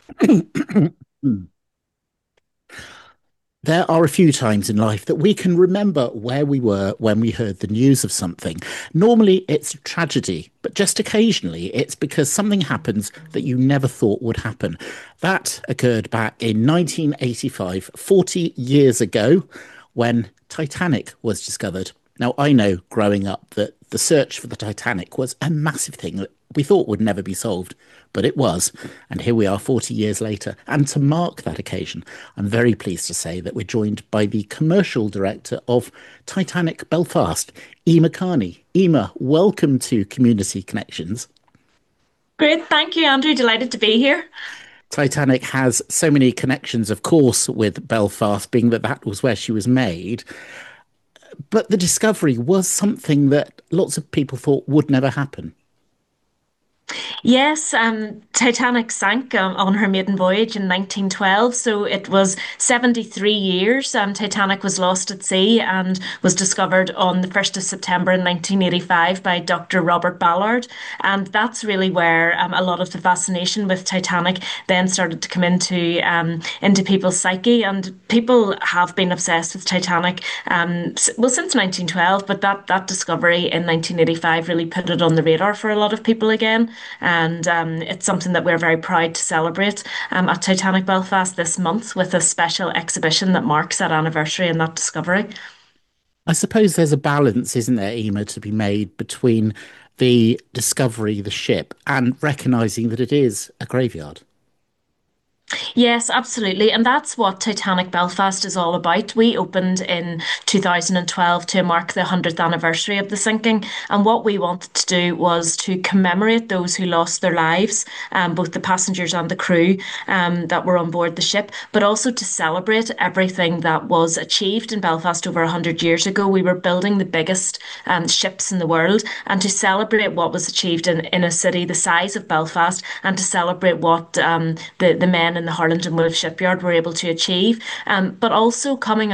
There are a few times in life that we can remember where we were when we heard the news of something. Normally, it's a tragedy, but just occasionally, it's because something happens that you never thought would happen. That occurred back in 1985, 40 years ago, when Titanic was discovered. Now, I know growing up that the search for the Titanic was a massive thing that we thought would never be solved, but it was. And here we are 40 years later. And to mark that occasion, I'm very pleased to say that we're joined by the commercial director of Titanic Belfast, Ema Carney. Ema, welcome to Community Connections. Great, thank you, Andrew. Delighted to be here. Titanic has so many connections, of course, with Belfast, being that that was where she was made. But the discovery was something that lots of people thought would never happen. Yes, Titanic sank on her maiden voyage in 1912, so it was 73 years. Titanic was lost at sea and was discovered on the 1st of September in 1985 by Dr. Robert Ballard. And that's really where a lot of the fascination with Titanic then started to come into people's psyche. And people have been obsessed with Titanic, well, since 1912, but that discovery in 1985 really put it on the radar for a lot of people again. And it's something that we're very proud to celebrate at Titanic Belfast this month with a special exhibition that marks that anniversary and that discovery. I suppose there's a balance, isn't there, Ema, to be made between the discovery, the ship, and recognizing that it is a graveyard. Yes, absolutely. And that's what Titanic Belfast is all about. We opened in 2012 to mark the 100th anniversary of the sinking. And what we wanted to do was to commemorate those who lost their lives, both the passengers and the crew that were on board the ship, but also to celebrate everything that was achieved in Belfast over 100 years ago. We were building the biggest ships in the world and to celebrate what was achieved in a city the size of Belfast and to celebrate what the men in the Harlingen Wolff shipyard were able to achieve. But also coming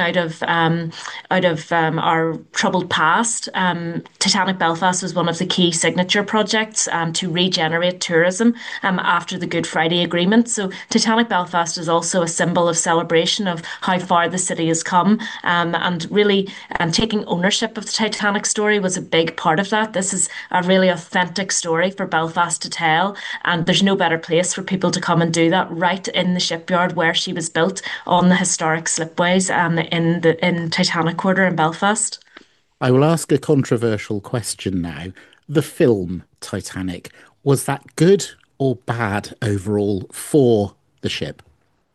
out of our troubled past, Titanic Belfast was one of the key signature projects to regenerate tourism after the Good Friday Agreement. So Titanic Belfast is also a symbol of celebration of how far the city has come, and really taking ownership of the Titanic story was a big part of that. This is a really authentic story for Belfast to tell, and there's no better place for people to come and do that right in the shipyard where she was built on the historic slipways in Titanic Quarter in Belfast. I will ask a controversial question now. The film Titanic, was that good or bad overall for the ship?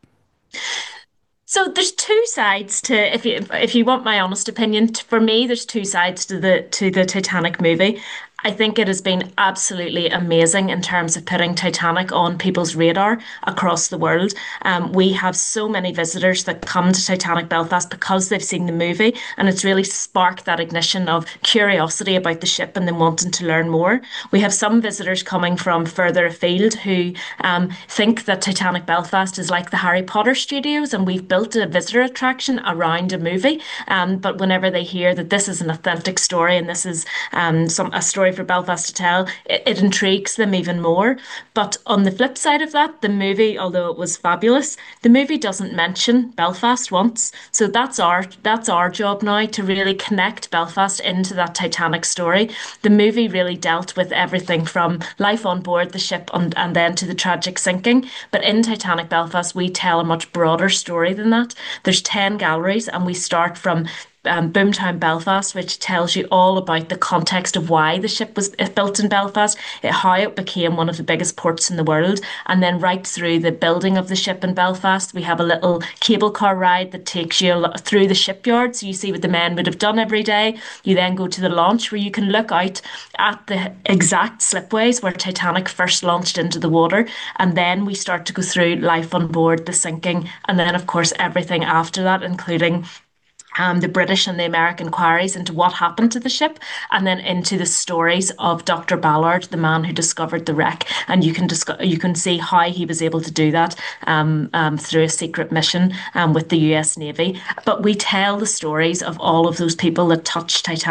So there's two sides to if you want my honest opinion, for me there's two sides to the Titanic movie. I think it has been absolutely amazing in terms of putting Titanic on people's radar across the world. We have so many visitors that come to Titanic Belfast because they've seen the movie, and it's really sparked that ignition of curiosity about the ship and them wanting to learn more. We have some visitors coming from further afield who think that Titanic Belfast is like the Harry Potter studios, and we've built a visitor attraction around a movie. But whenever they hear that this is an authentic story and this is a story for Belfast to tell, it intrigues them even more. But on the flip side of that, the movie, although it was fabulous, the movie doesn't mention Belfast once. So that's our job now to really connect Belfast into that Titanic story. The movie really dealt with everything from life on board the ship and then to the tragic sinking. But in Titanic Belfast, we tell a much broader story than that. There's 10 galleries, and we start from Boomtown Belfast, which tells you all about the context of why the ship was built in Belfast, how it became one of the biggest ports in the world, and then right through the building of the ship in Belfast. We have a little cable car ride that takes you through the shipyard, so you see what the men would have done every day. You then go to the launch where you can look out at the exact slipways where Titanic first launched into the water, and then we start to go through life on board, the sinking, and then of course everything after that, including the British and the American inquiries into what happened to the ship, and then into the stories of Dr. Ballard, the man who discovered the wreck. And you can see how he was able to do that through a secret mission with the U.S. Navy. But we tell the stories of all of those people that touched Titanic.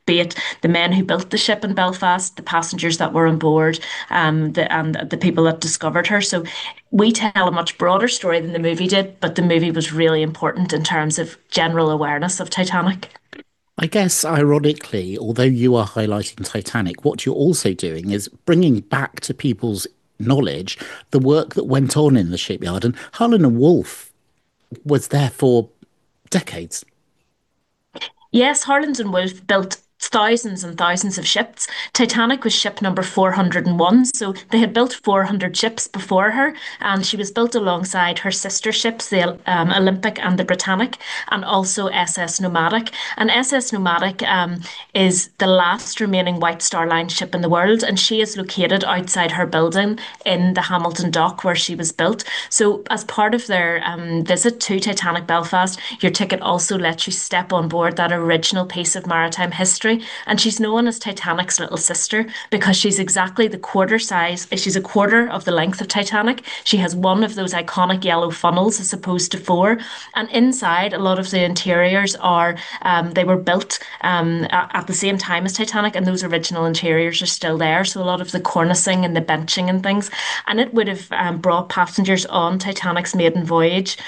be it the men who built the ship in Belfast, the passengers that were on board, and the people that discovered her. So we tell a much broader story than the movie did, but the movie was really important in terms of general awareness of Titanic. I guess, ironically, although you are highlighting Titanic, what you're also doing is bringing back to people's knowledge the work that went on in the shipyard. And Harlan and Wolff was there for decades. Yes, Harland and Wolff built thousands and thousands of ships. Titanic was ship number 401, so they had built 400 ships before her, and she was built alongside her sister ships, the Olympic and the Britannic, and also SS Nomadic. And SS Nomadic is the last remaining White Star Line ship in the world, and she is located outside her building in the Hamilton Dock where she was built. So, as part of their visit to Titanic Belfast, your ticket also lets you step on board that original piece of maritime history. And she's known as Titanic's little sister because she's exactly the quarter size. She's a quarter of the length of Titanic. She has one of those iconic yellow funnels as opposed to four. And inside, a lot of the interiors are, they were built at the same time as Titanic, and those original interiors are still there. So a lot of the cornicing and the benching and things. And it would have brought passengers on Titanic's maiden voyage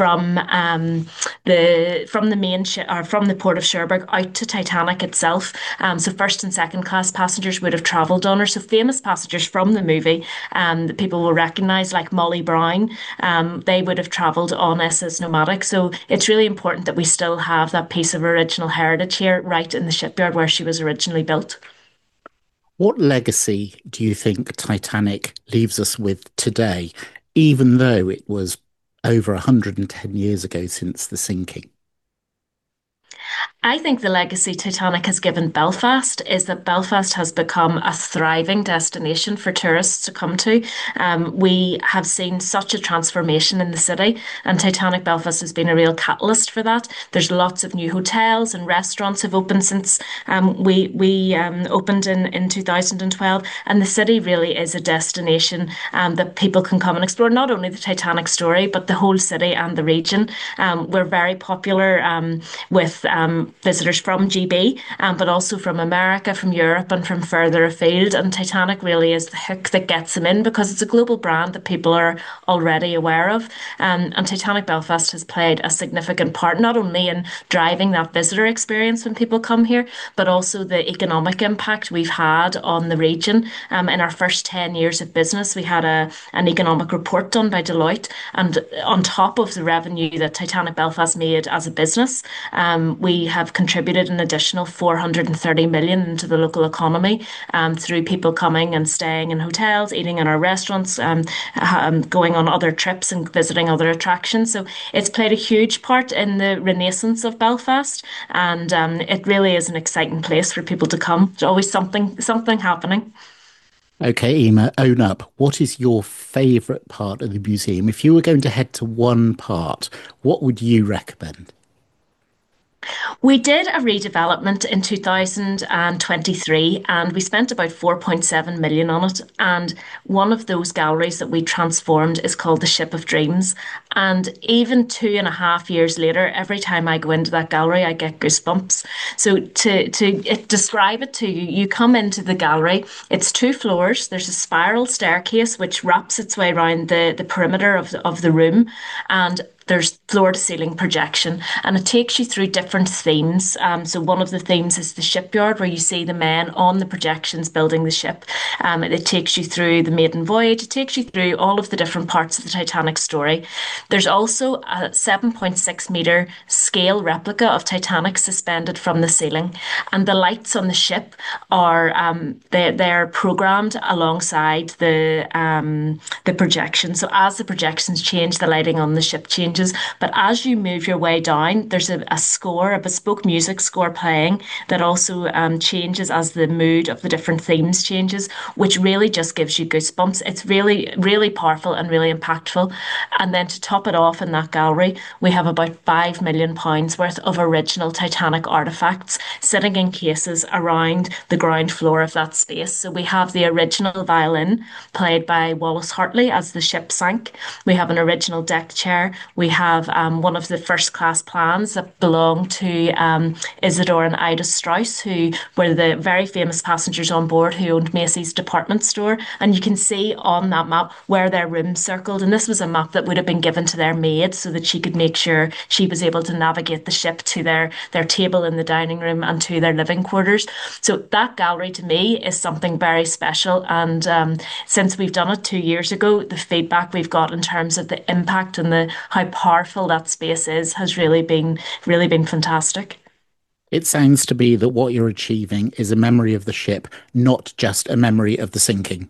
from the main or from the port of Cherbourg out to Titanic itself. So first and second class passengers would have travelled on her. So famous passengers from the movie that people will recognise, like Molly Brown, they would have travelled on SS Nomadic. So it's really important that we still have that piece of original heritage here, right in the shipyard where she was originally built. What legacy do you think Titanic leaves us with today, even though it was over 110 years ago since the sinking? I think the legacy Titanic has given Belfast is that Belfast has become a thriving destination for tourists to come to. We have seen such a transformation in the city, and Titanic Belfast has been a real catalyst for that. There's lots of new hotels and restaurants have opened since we opened in 2012, and the city really is a destination that people can come and explore not only the Titanic story but the whole city and the region. We're very popular with visitors from GB, but also from America, from Europe, and from further afield. And Titanic really is the hook that gets them in because it's a global brand that people are already aware of. And Titanic Belfast has played a significant part, not only in driving that visitor experience when people come here, but also the economic impact we've had on the region. In our first 10 years of business, we had an economic report done by Deloitte. And on top of the revenue that Titanic Belfast made as a business, we have contributed an additional 430 million into the local economy through people coming and staying in hotels, eating in our restaurants, going on other trips and visiting other attractions. So it's played a huge part in the renaissance of Belfast, and it really is an exciting place for people to come. There's always something happening. Okay, Emma, own up. What is your favourite part of the museum? If you were going to head to one part, what would you recommend? We did a redevelopment in 2023 and we spent about 4.7 million on it. And one of those galleries that we transformed is called the Ship of Dreams. And even 2.5 years later, every time I go into that gallery, I get goosebumps. So to describe it to you, you come into the gallery, it's two floors. There's a spiral staircase which wraps its way around the perimeter of the room. And there's floor to ceiling projection and it takes you through different themes. So one of the themes is the shipyard where you see the men on the projections building the ship. It takes you through the maiden voyage. It takes you through all of the different parts of the Titanic story. There's also a 7.6 meter scale replica of Titanic suspended from the ceiling. And the lights on the ship are they're programmed alongside the projection. So as the projections change, the lighting on the ship changes. But as you move your way down, there's a score, a bespoke music score playing that also changes as the mood of the different themes changes, which really just gives you goosebumps. It's really, really powerful and really impactful. And then to top it off in that gallery, we have about £5 million worth of original Titanic artifacts sitting in cases around the ground floor of that space. So we have the original violin played by Wallace Hartley as the ship sank. We have an original deck chair. We we have one of the first class plans that belonged to Isidore and Ida Strauss, who were the very famous passengers on board who owned Macy's department store. And you can see on that map where their rooms circled. And this was a map that would have been given to their maid so that she could make sure she was able to navigate the ship to their table in the dining room and to their living quarters. So that gallery to me is something very special. And since we've done it 2 years ago, the feedback we've got in terms of the impact and the how powerful that space is has really been fantastic. It sounds to be that what you're achieving is a memory of the ship, not just a memory of the sinking.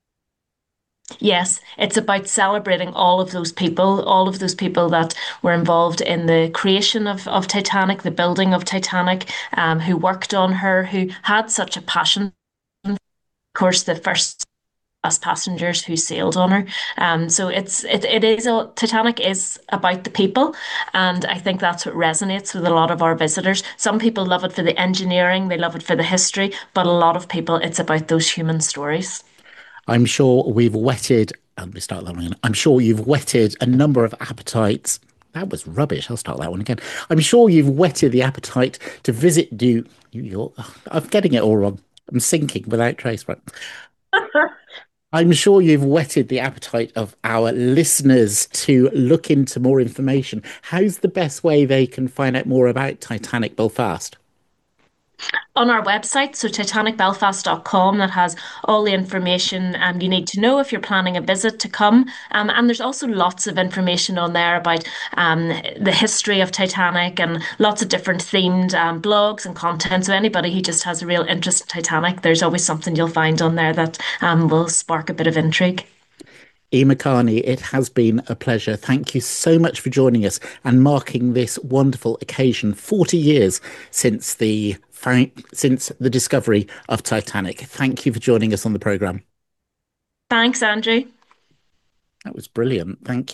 Yes, it's about celebrating all of those people that were involved in the creation of Titanic, the building of Titanic, who worked on her, who had such a passion. Of course, the first us passengers who sailed on her. So it is Titanic is about the people, and I think that's what resonates with a lot of our visitors. Some people love it for the engineering, they love it for the history, but a lot of people, it's about those human stories. I'm sure we've whetted, let me start that one again. I'm sure you've whetted a number of appetites. That was rubbish. I'll start that one again. I'm sure you've whetted the appetite to visit New York. I'm getting it all wrong. I'm sinking without trace. Right. I'm sure you've whetted the appetite of our listeners to look into more information. How's the best way they can find out more about Titanic Belfast? On our website, so titanicbelfast.com, that has all the information you need to know if you're planning a visit to come. And there's also lots of information on there about the history of Titanic and lots of different themed blogs and content. So anybody who just has a real interest in Titanic, there's always something you'll find on there that will spark a bit of intrigue. Emma Carney, it has been a pleasure. Thank you so much for joining us and marking this wonderful occasion, 40 years since the discovery of Titanic. Thank you for joining us on the programme. Thanks, Andrew. That was brilliant. Thank you.